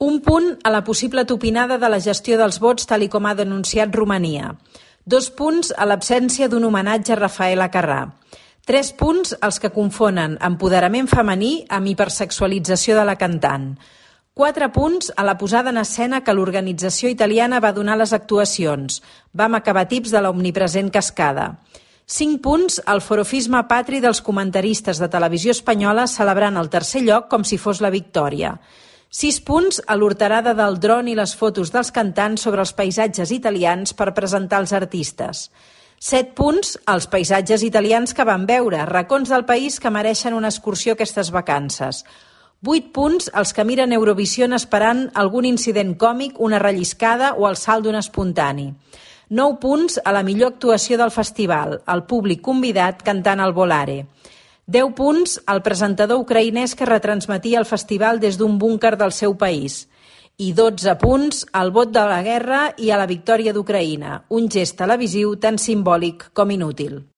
1 punt a la possible tupinada de la gestió dels vots tal i com ha denunciat Romania. 2 punts a l'absència d'un homenatge a Rafaela Carrà. 3 punts als que confonen empoderament femení amb hipersexualització de la cantant. 4 punts a la posada en escena que l'organització italiana va donar a les actuacions. Vam acabar tips de l'omnipresent cascada. 5 punts al forofisme patri dels comentaristes de televisió espanyola celebrant el tercer lloc com si fos la victòria. 6 punts a l'horterada del dron i les fotos dels cantants sobre els paisatges italians per presentar els artistes. 7 punts als paisatges italians que van veure, racons del país que mereixen una excursió aquestes vacances. 8 punts als que miren Eurovision esperant algun incident còmic, una relliscada o el salt d'un espontani. 9 punts a la millor actuació del festival, el públic convidat cantant el Volare. 10 punts al presentador ucraïnès que retransmetia el festival des d'un búnquer del seu país. I 12 punts al vot de la guerra i a la victòria d'Ucraïna, un gest televisiu tan simbòlic com inútil.